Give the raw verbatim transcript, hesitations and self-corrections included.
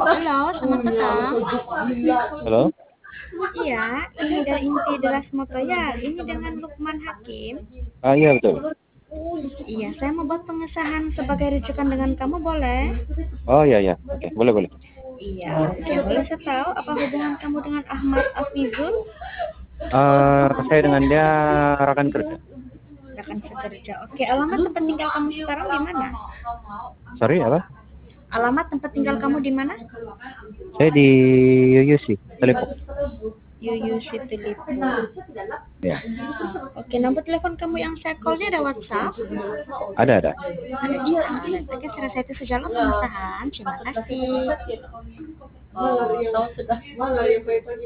Halo, selamat petang. Halo? Iya, ini dari Inti Deras Moto ya. Ini dengan Lukman Hakim. Ah, iya betul. Iya, saya mau buat pengesahan sebagai rujukan dengan kamu, boleh? Oh iya iya. Oke, boleh boleh. Iya, oke. Boleh saya tahu apa hubungan kamu dengan Ahmad Afizul? Eh, saya dengan dia rekan kerja. Rekan sekerja. Oke, alamat tempat tinggal kamu sekarang di mana? Sorry apa? Alamat tempat tinggal kamu di mana? Saya di Yuyu sih, telepon. Yuyu City Lipo. Ya, Oke, nomor telepon kamu yang saya call-nya ada WhatsApp? ada ada. Ada juga. Oke, saya rasa itu sejalan pengesahan. Terima kasih.